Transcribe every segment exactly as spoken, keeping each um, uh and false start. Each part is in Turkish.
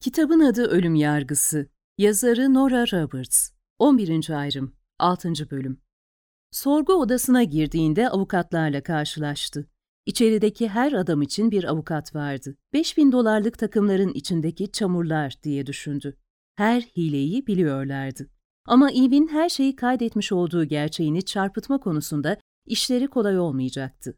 Kitabın adı Ölüm Yargısı. Yazarı Nora Roberts. on birinci ayrım. altıncı bölüm. Sorgu odasına girdiğinde avukatlarla karşılaştı. İçerideki her adam için bir avukat vardı. Beş bin dolarlık takımların içindeki çamurlar diye düşündü. Her hileyi biliyorlardı. Ama Eve'in her şeyi kaydetmiş olduğu gerçeğini çarpıtma konusunda işleri kolay olmayacaktı.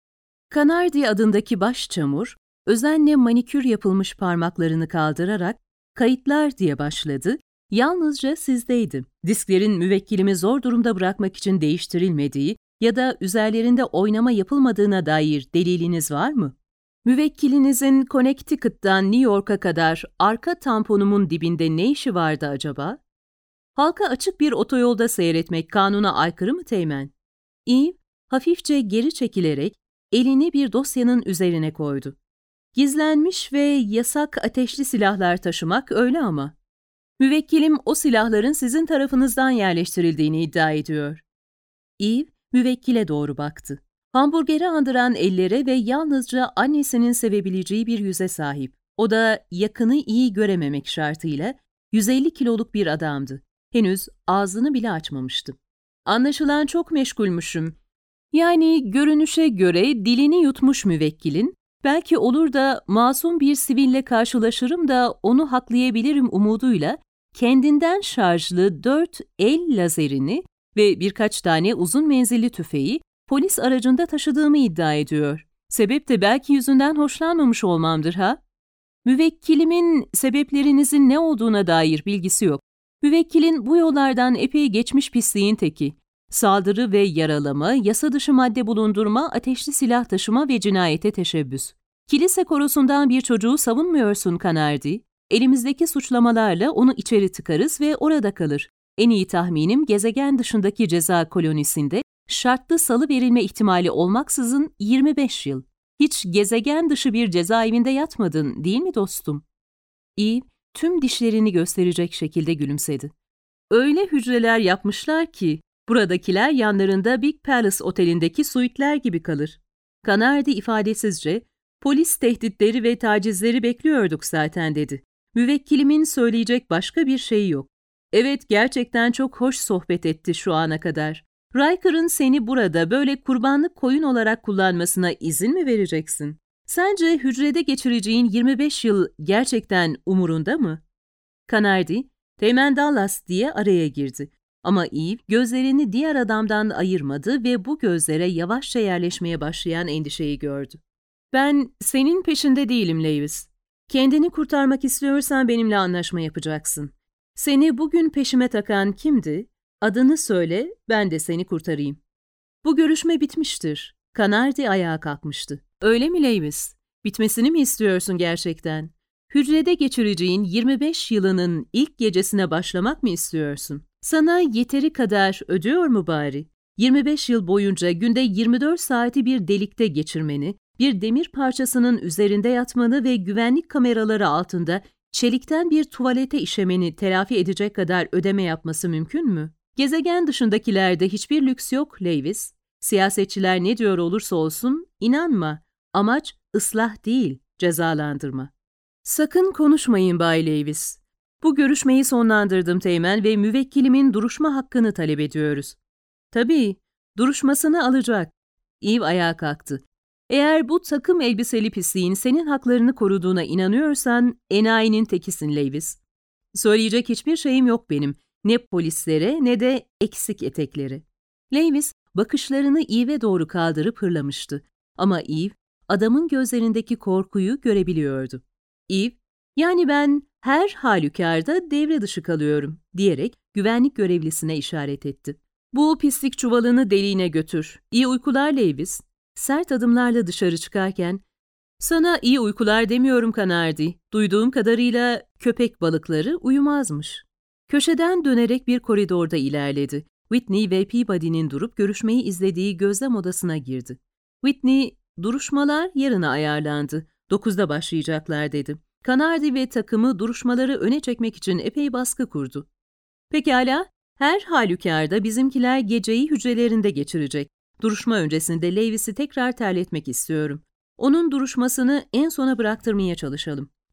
Canardi adındaki baş çamur, özenle manikür yapılmış parmaklarını kaldırarak "Kayıtlar" diye başladı. Yalnızca sizdeydi. Disklerin müvekkilimi zor durumda bırakmak için değiştirilmediği ya da üzerlerinde oynama yapılmadığına dair deliliniz var mı? Müvekkilinizin Connecticut'tan New York'a kadar arka tamponumun dibinde ne işi vardı acaba? Halka açık bir otoyolda seyretmek kanuna aykırı mı Teğmen? Eve hafifçe geri çekilerek elini bir dosyanın üzerine koydu. Gizlenmiş ve yasak ateşli silahlar taşımak öyle ama. Müvekkilim o silahların sizin tarafınızdan yerleştirildiğini iddia ediyor. Eve, müvekkile doğru baktı. Hamburgeri andıran ellere ve yalnızca annesinin sevebileceği bir yüze sahip. O da yakını iyi görememek şartıyla yüz elli kiloluk bir adamdı. Henüz ağzını bile açmamıştı. Anlaşılan çok meşgulmüşüm. Yani görünüşe göre dilini yutmuş müvekkilin, belki olur da masum bir siville karşılaşırım da onu haklayabilirim umuduyla kendinden şarjlı dört el lazerini ve birkaç tane uzun menzilli tüfeği polis aracında taşıdığımı iddia ediyor. Sebep de belki yüzünden hoşlanmamış olmamdır ha? Müvekkilimin sebeplerinizin ne olduğuna dair bilgisi yok. Müvekkilin bu yollardan epey geçmiş pisliğin teki. Saldırı ve yaralama, yasa dışı madde bulundurma, ateşli silah taşıma ve cinayete teşebbüs. Kilise korosundan bir çocuğu savunmuyorsun Canardi. Elimizdeki suçlamalarla onu içeri tıkarız ve orada kalır. En iyi tahminim gezegen dışındaki ceza kolonisinde şartlı salı verilme ihtimali olmaksızın yirmi beş yıl. Hiç gezegen dışı bir cezaevinde yatmadın, değil mi dostum? Eve tüm dişlerini gösterecek şekilde gülümsedi. Öyle hücreler yapmışlar ki buradakiler yanlarında Big Palace Oteli'ndeki suitler gibi kalır. Canardi ifadesizce, polis tehditleri ve tacizleri bekliyorduk zaten dedi. Müvekkilimin söyleyecek başka bir şeyi yok. Evet, gerçekten çok hoş sohbet etti şu ana kadar. Riker'ın seni burada böyle kurbanlık koyun olarak kullanmasına izin mi vereceksin? Sence hücrede geçireceğin yirmi beş yıl gerçekten umurunda mı? Canardi, Teğmen Dallas diye araya girdi. Ama Eve gözlerini diğer adamdan ayırmadı ve bu gözlere yavaşça yerleşmeye başlayan endişeyi gördü. Ben senin peşinde değilim Lewis. Kendini kurtarmak istiyorsan benimle anlaşma yapacaksın. Seni bugün peşime takan kimdi? Adını söyle, ben de seni kurtarayım. Bu görüşme bitmiştir. Canardi ayağa kalkmıştı. Öyle mi Lewis? Bitmesini mi istiyorsun gerçekten? Hücrede geçireceğin yirmi beş yılının ilk gecesine başlamak mı istiyorsun? Sana yeteri kadar ödüyor mu bari? yirmi beş yıl boyunca günde yirmi dört saati bir delikte geçirmeni, bir demir parçasının üzerinde yatmanı ve güvenlik kameraları altında çelikten bir tuvalete işemeni telafi edecek kadar ödeme yapması mümkün mü? Gezegen dışındakilerde hiçbir lüks yok Lewis. Siyasetçiler ne diyor olursa olsun inanma. Amaç ıslah değil, cezalandırma. Sakın konuşmayın Bay Lewis. Bu görüşmeyi sonlandırdım Teğmen ve müvekkilimin duruşma hakkını talep ediyoruz. Tabii, duruşmasını alacak. Eve ayağa kalktı. Eğer bu takım elbiseli pisliğin senin haklarını koruduğuna inanıyorsan enayinin tekisin Lewis. Söyleyecek hiçbir şeyim yok benim. Ne polislere ne de eksik eteklere. Lewis bakışlarını Eve'e doğru kaldırıp hırlamıştı. Ama Eve adamın gözlerindeki korkuyu görebiliyordu. Eve, yani ben her halükarda devre dışı kalıyorum diyerek güvenlik görevlisine işaret etti. Bu pislik çuvalını deliğine götür. İyi uykular Lewis. Sert adımlarla dışarı çıkarken, sana iyi uykular demiyorum Canardi. Duyduğum kadarıyla köpek balıkları uyumazmış. Köşeden dönerek bir koridorda ilerledi. Whitney ve Peabody'nin durup görüşmeyi izlediği gözlem odasına girdi. Whitney, duruşmalar yarına ayarlandı. Dokuzda başlayacaklar dedi. Canardi ve takımı duruşmaları öne çekmek için epey baskı kurdu. Pekala, her halükarda bizimkiler geceyi hücrelerinde geçirecek. Duruşma öncesinde Lewis'i tekrar terletmek istiyorum. Onun duruşmasını en sona bıraktırmaya çalışalım.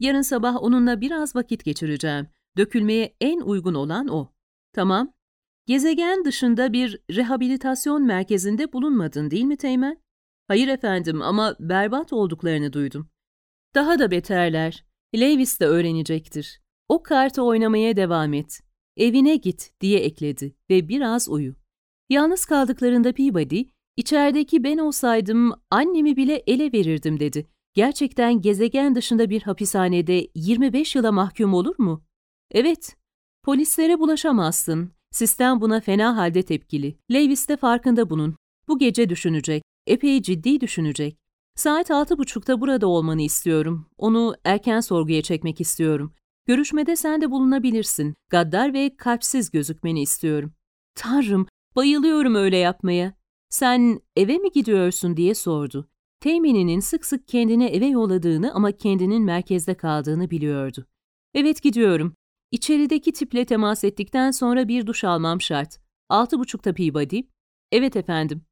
Yarın sabah onunla biraz vakit geçireceğim. Dökülmeye en uygun olan o. Tamam. Gezegen dışında bir rehabilitasyon merkezinde bulunmadın değil mi Teğmen? Hayır efendim ama berbat olduklarını duydum. Daha da beterler. Lewis de öğrenecektir. O kartı oynamaya devam et. Evine git diye ekledi ve biraz uyu. Yalnız kaldıklarında Peabody, içerideki ben olsaydım annemi bile ele verirdim dedi. Gerçekten gezegen dışında bir hapishanede yirmi beş yıla mahkum olur mu? Evet, polislere bulaşamazsın. Sistem buna fena halde tepkili. Lewis de farkında bunun. Bu gece düşünecek, epey ciddi düşünecek. Saat altı buçukta burada olmanı istiyorum. Onu erken sorguya çekmek istiyorum. Görüşmede sen de bulunabilirsin. Gaddar ve kalpsiz gözükmeni istiyorum. Tanrım, bayılıyorum öyle yapmaya. Sen eve mi gidiyorsun diye sordu. Teğmeninin sık sık kendini eve yolladığını ama kendinin merkezde kaldığını biliyordu. Evet gidiyorum. İçerideki tiple temas ettikten sonra bir duş almam şart. Altı buçukta Peabody. Evet efendim.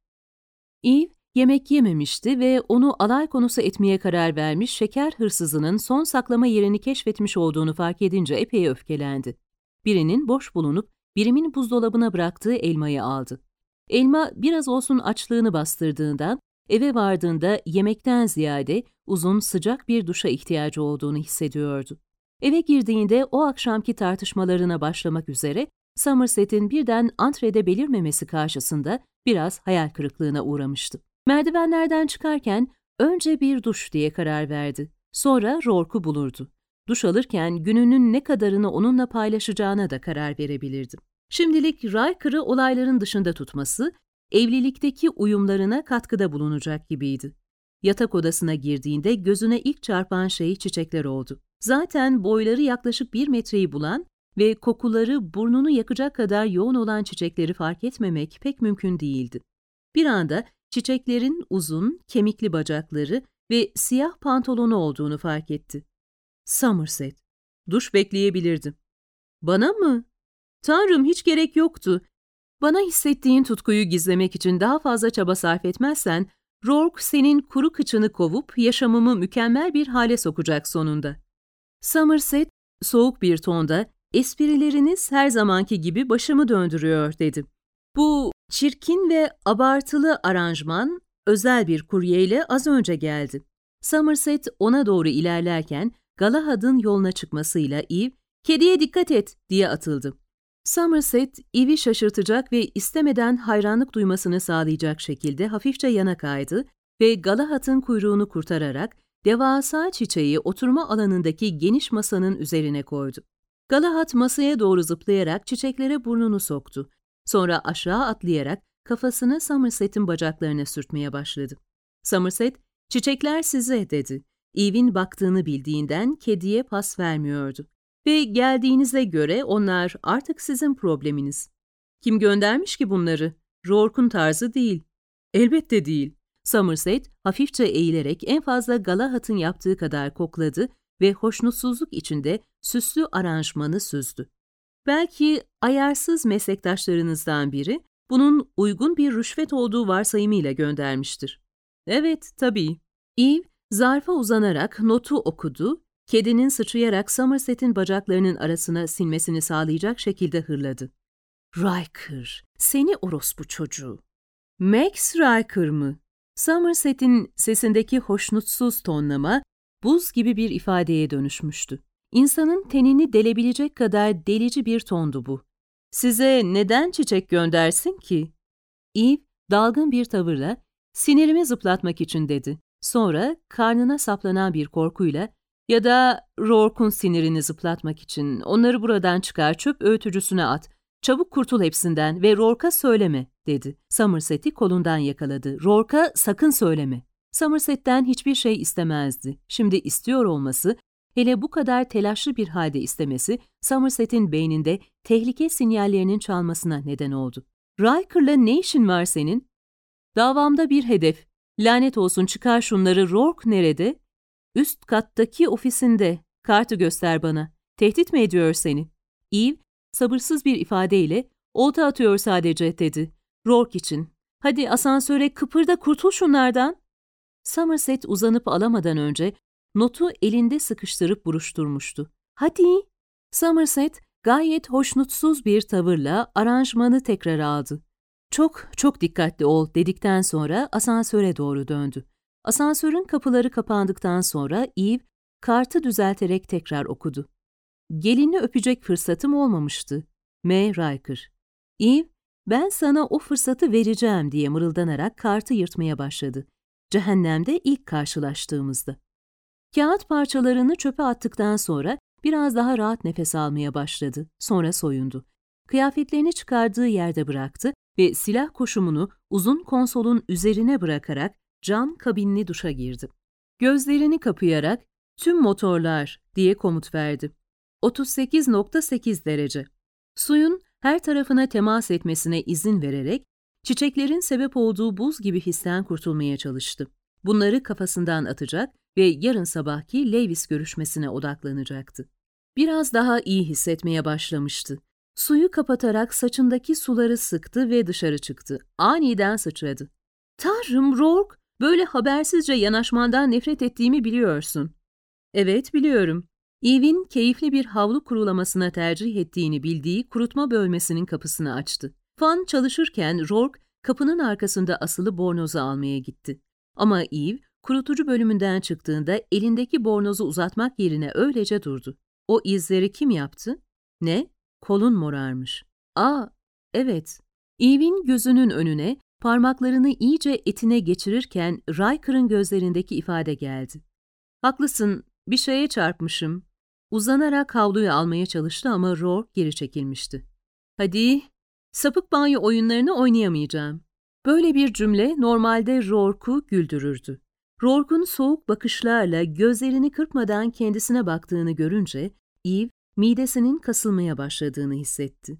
Eve yemek yememişti ve onu alay konusu etmeye karar vermiş şeker hırsızının son saklama yerini keşfetmiş olduğunu fark edince epey öfkelendi. Birinin boş bulunup birimin buzdolabına bıraktığı elmayı aldı. Elma biraz olsun açlığını bastırdığından eve vardığında yemekten ziyade uzun sıcak bir duşa ihtiyacı olduğunu hissediyordu. Eve girdiğinde o akşamki tartışmalarına başlamak üzere Somerset'in birden antrede belirmemesi karşısında biraz hayal kırıklığına uğramıştı. Merdivenlerden çıkarken önce bir duş diye karar verdi. Sonra Rourke'u bulurdu. Duş alırken gününün ne kadarını onunla paylaşacağına da karar verebilirdi. Şimdilik Riker'ı olayların dışında tutması, evlilikteki uyumlarına katkıda bulunacak gibiydi. Yatak odasına girdiğinde gözüne ilk çarpan şey çiçekler oldu. Zaten boyları yaklaşık bir metreyi bulan ve kokuları burnunu yakacak kadar yoğun olan çiçekleri fark etmemek pek mümkün değildi. Bir anda çiçeklerin uzun, kemikli bacakları ve siyah pantolonu olduğunu fark etti. Somerset, duş bekleyebilirdim. Bana mı? Tanrım, hiç gerek yoktu. Bana hissettiğin tutkuyu gizlemek için daha fazla çaba sarf etmezsen, Rourke senin kuru kıçını kovup yaşamımı mükemmel bir hale sokacak sonunda. Somerset, soğuk bir tonda, esprileriniz her zamanki gibi başımı döndürüyor dedi. Bu çirkin ve abartılı aranjman özel bir kuryeyle az önce geldi. Somerset ona doğru ilerlerken Galahad'ın yoluna çıkmasıyla Eve, "Kediye dikkat et!" diye atıldı. Somerset, Eve'i şaşırtacak ve istemeden hayranlık duymasını sağlayacak şekilde hafifçe yana kaydı ve Galahad'ın kuyruğunu kurtararak devasa çiçeği oturma alanındaki geniş masanın üzerine koydu. Galahad masaya doğru zıplayarak çiçeklere burnunu soktu. Sonra aşağı atlayarak kafasını Somerset'in bacaklarına sürtmeye başladı. Somerset, "Çiçekler size," dedi. Eve'in baktığını bildiğinden kediye pas vermiyordu. "Ve geldiğinize göre onlar artık sizin probleminiz." "Kim göndermiş ki bunları? Rourke'un tarzı değil." "Elbette değil." Somerset hafifçe eğilerek en fazla Galahad'ın yaptığı kadar kokladı ve hoşnutsuzluk içinde süslü aranjmanı süzdü. "Belki ayarsız meslektaşlarınızdan biri bunun uygun bir rüşvet olduğu varsayımıyla göndermiştir." "Evet, tabii." Eve zarfa uzanarak notu okudu, kedinin sıçrayarak Somerset'in bacaklarının arasına sinmesini sağlayacak şekilde hırladı. "Riker, seni orospu çocuğu." "Max Riker mı?" Somerset'in sesindeki hoşnutsuz tonlama buz gibi bir ifadeye dönüşmüştü. İnsanın tenini delebilecek kadar delici bir tondu bu. "Size neden çiçek göndersin ki?" Eve dalgın bir tavırla "Sinirimi zıplatmak için," dedi. Sonra karnına saplanan bir korkuyla "Ya da Rourke'un sinirini zıplatmak için. Onları buradan çıkar, çöp öğütücüsüne at. Çabuk kurtul hepsinden ve Rourke'a söyleme," dedi. Somerset'i kolundan yakaladı. "Rourke'a sakın söyleme." Somerset'ten hiçbir şey istemezdi. Şimdi istiyor olması, hele bu kadar telaşlı bir halde istemesi, Somerset'in beyninde tehlike sinyallerinin çalmasına neden oldu. "Riker'la ne işin var senin?" "Davamda bir hedef. Lanet olsun, çıkar şunları. Rourke nerede?" "Üst kattaki ofisinde. Kartı göster bana. Tehdit mi ediyor seni?" Eve sabırsız bir ifadeyle "Olta atıyor sadece," dedi. "Rourke için. Hadi asansöre, kıpırda, kurtul şunlardan." Somerset uzanıp alamadan önce notu elinde sıkıştırıp buruşturmuştu. "Hadi!" Somerset gayet hoşnutsuz bir tavırla aranjmanı tekrar aldı. "Çok, çok dikkatli ol," dedikten sonra asansöre doğru döndü. Asansörün kapıları kapandıktan sonra Eve, kartı düzelterek tekrar okudu. "Gelini öpecek fırsatım olmamıştı. M. Riker." Eve, "Ben sana o fırsatı vereceğim," diye mırıldanarak kartı yırtmaya başladı. Cehennemde ilk karşılaştığımızda. Kağıt parçalarını çöpe attıktan sonra biraz daha rahat nefes almaya başladı. Sonra soyundu. Kıyafetlerini çıkardığı yerde bıraktı ve silah koşumunu uzun konsolun üzerine bırakarak cam kabinli duşa girdi. Gözlerini kapayarak "Tüm motorlar," diye komut verdi. otuz sekiz nokta sekiz derece. Suyun her tarafına temas etmesine izin vererek çiçeklerin sebep olduğu buz gibi histen kurtulmaya çalıştı. Bunları kafasından atacak ve yarın sabahki Lewis görüşmesine odaklanacaktı. Biraz daha iyi hissetmeye başlamıştı. Suyu kapatarak saçındaki suları sıktı ve dışarı çıktı. Aniden sıçradı. "Tanrım Rourke, böyle habersizce yanaşmandan nefret ettiğimi biliyorsun." "Evet, biliyorum." Eve'in keyifli bir havlu kurulamasına tercih ettiğini bildiği kurutma bölmesinin kapısını açtı. Fan çalışırken Rourke kapının arkasında asılı bornozu almaya gitti. Ama Eve, kurutucu bölümünden çıktığında elindeki bornozu uzatmak yerine öylece durdu. "O izleri kim yaptı?" "Ne?" "Kolun morarmış." "Aa, evet." Eve'in gözünün önüne parmaklarını iyice etine geçirirken Riker'ın gözlerindeki ifade geldi. "Haklısın, bir şeye çarpmışım." Uzanarak havluyu almaya çalıştı ama Rourke geri çekilmişti. "Hadi, sapık banyo oyunlarını oynayamayacağım." Böyle bir cümle normalde Rourke'u güldürürdü. Rourke'un soğuk bakışlarla gözlerini kırpmadan kendisine baktığını görünce Eve, midesinin kasılmaya başladığını hissetti.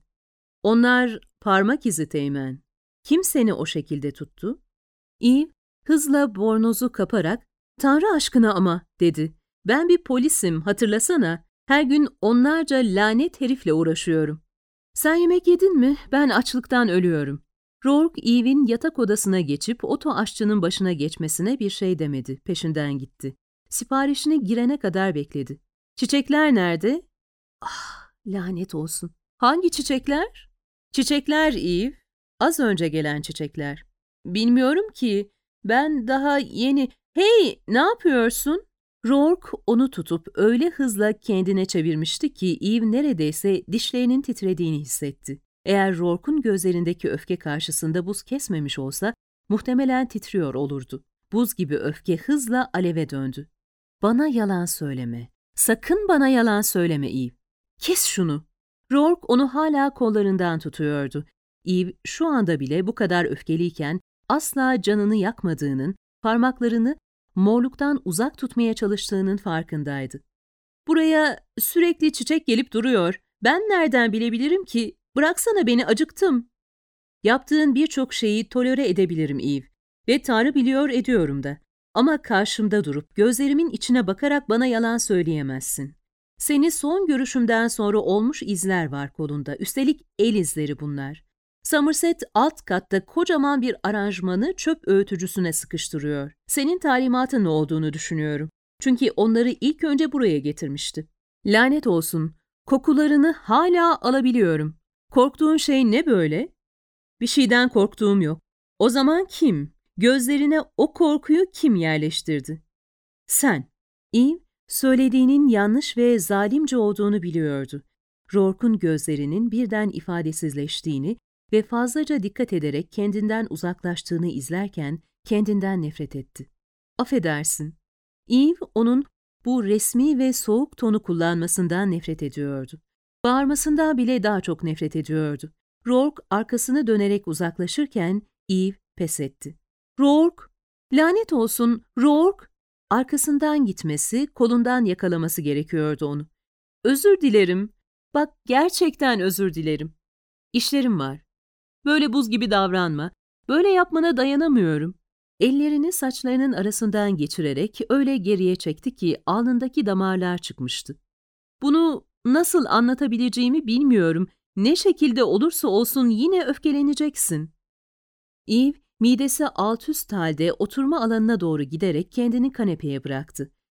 "Onlar parmak izi Teğmen. Kim seni o şekilde tuttu?" Eve, hızla bornozu kaparak, "Tanrı aşkına ama," dedi. "Ben bir polisim, hatırlasana. Her gün onlarca lanet herifle uğraşıyorum." "Sen yemek yedin mi? Ben açlıktan ölüyorum." Rourke, Eve'in yatak odasına geçip oto aşçının başına geçmesine bir şey demedi. Peşinden gitti. Siparişini girene kadar bekledi. "Çiçekler nerede?" "Ah, lanet olsun." "Hangi çiçekler?" "Çiçekler Eve. Az önce gelen çiçekler." "Bilmiyorum ki. Ben daha yeni..." "Hey, ne yapıyorsun?" Rourke onu tutup öyle hızla kendine çevirmişti ki Eve neredeyse dişlerinin titrediğini hissetti. Eğer Rourke'un gözlerindeki öfke karşısında buz kesmemiş olsa muhtemelen titriyor olurdu. Buz gibi öfke hızla aleve döndü. "Bana yalan söyleme. Sakın bana yalan söyleme Eve. Kes şunu." Rourke onu hala kollarından tutuyordu. Eve şu anda bile bu kadar öfkeliyken asla canını yakmadığının, parmaklarını morluktan uzak tutmaya çalıştığının farkındaydı. "Buraya sürekli çiçek gelip duruyor. Ben nereden bilebilirim ki? Bıraksana beni, acıktım." "Yaptığın birçok şeyi tolere edebilirim Eve. Ve Tanrı biliyor, ediyorum da. Ama karşımda durup gözlerimin içine bakarak bana yalan söyleyemezsin. Seni son görüşümden sonra olmuş izler var kolunda. Üstelik el izleri bunlar. Somerset alt katta kocaman bir aranjmanı çöp öğütücüsüne sıkıştırıyor. Senin talimatın ne olduğunu düşünüyorum. Çünkü onları ilk önce buraya getirmişti. Lanet olsun, kokularını hala alabiliyorum. Korktuğun şey ne böyle?" "Bir şeyden korktuğum yok." "O zaman kim? Gözlerine o korkuyu kim yerleştirdi?" "Sen." Eve, söylediğinin yanlış ve zalimce olduğunu biliyordu. Rourke'un gözlerinin birden ifadesizleştiğini ve fazlaca dikkat ederek kendinden uzaklaştığını izlerken kendinden nefret etti. "Affedersin." Eve, onun bu resmi ve soğuk tonu kullanmasından nefret ediyordu. Bağırmasından bile daha çok nefret ediyordu. Rourke arkasını dönerek uzaklaşırken Eve pes etti. "Rourke! Lanet olsun, Rourke!" Arkasından gitmesi, kolundan yakalaması gerekiyordu onu. "Özür dilerim. Bak, gerçekten özür dilerim. İşlerim var. Böyle buz gibi davranma. Böyle yapmana dayanamıyorum." Ellerini saçlarının arasından geçirerek öyle geriye çekti ki alnındaki damarlar çıkmıştı. "Bunu nasıl anlatabileceğimi bilmiyorum. Ne şekilde olursa olsun yine öfkeleneceksin." Eve, midesi alt üst halde oturma alanına doğru giderek kendini kanepeye bıraktı.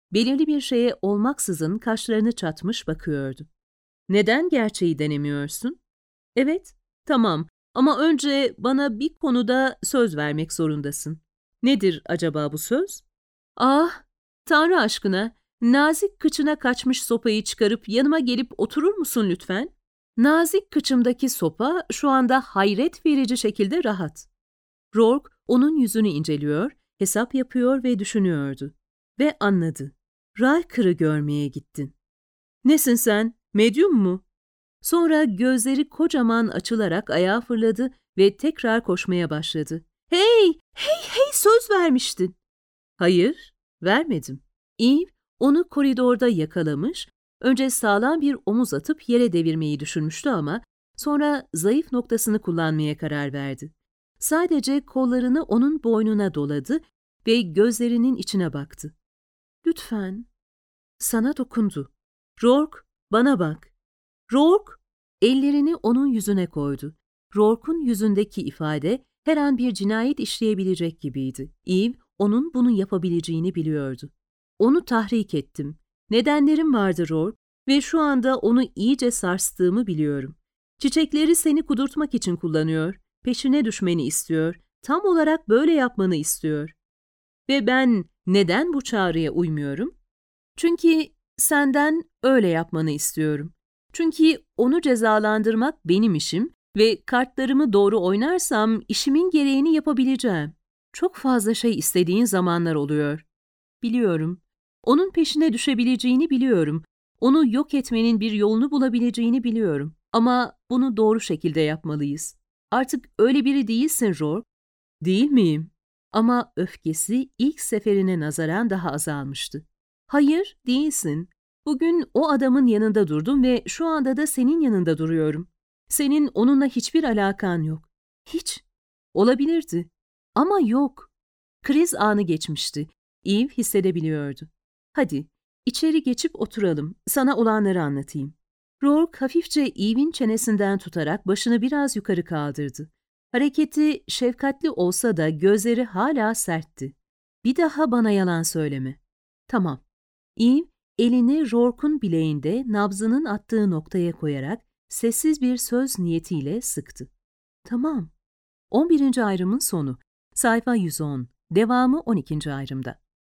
belirli bir şeye olmaksızın kaşlarını çatmış bakıyordu. Neden gerçeği denemiyorsun? Evet, tamam ama önce bana bir konuda söz vermek zorundasın. Nedir acaba bu söz? Ah, Tanrı aşkına, nazik kıçına kaçmış sopayı çıkarıp yanıma gelip oturur musun lütfen? Nazik kıçımdaki sopa şu anda hayret verici şekilde rahat. Rourke onun yüzünü inceliyor, hesap yapıyor ve düşünüyordu. Ve anladı. Riker'ı görmeye gittin. Nesin sen, medyum mu? Sonra gözleri kocaman açılarak ayağa fırladı ve tekrar koşmaya başladı. Hey, hey, hey, söz vermiştin. Hayır, vermedim. Eve onu koridorda yakalamış, önce sağlam bir omuz atıp yere devirmeyi düşünmüştü ama sonra zayıf noktasını kullanmaya karar verdi. Sadece kollarını onun boynuna doladı ve gözlerinin içine baktı. Lütfen. Sana dokundu. Rourke, bana bak. Rourke, ellerini onun yüzüne koydu. Rourke'un yüzündeki ifade her an bir cinayet işleyebilecek gibiydi. Eve, onun bunu yapabileceğini biliyordu. Onu tahrik ettim. Nedenlerim vardı Rourke ve şu anda onu iyice sarstığımı biliyorum. Çiçekleri seni kudurtmak için kullanıyor, peşine düşmeni istiyor, tam olarak böyle yapmanı istiyor. Ve ben neden bu çağrıya uymuyorum? Çünkü senden öyle yapmanı istiyorum. Çünkü onu cezalandırmak benim işim ve kartlarımı doğru oynarsam işimin gereğini yapabileceğim. Çok fazla şey istediğin zamanlar oluyor. Biliyorum. Onun peşine düşebileceğini biliyorum. Onu yok etmenin bir yolunu bulabileceğini biliyorum. Ama bunu doğru şekilde yapmalıyız. Artık öyle biri değilsin Rourke. Değil miyim? Ama öfkesi ilk seferine nazaran daha azalmıştı. Hayır, değilsin. Bugün o adamın yanında durdum ve şu anda da senin yanında duruyorum. Senin onunla hiçbir alakan yok. Hiç. Olabilirdi. Ama yok. Kriz anı geçmişti. Eve hissedebiliyordu. Hadi, içeri geçip oturalım. Sana olanları anlatayım. Rourke hafifçe Eve'in çenesinden tutarak başını biraz yukarı kaldırdı. Hareketi şefkatli olsa da gözleri hala sertti. Bir daha bana yalan söyleme. Tamam. Eve, elini Rourke'un bileğinde nabzının attığı noktaya koyarak sessiz bir söz niyetiyle sıktı. Tamam. on birinci ayrımın sonu. Sayfa yüz on. Devamı on ikinci ayrımda.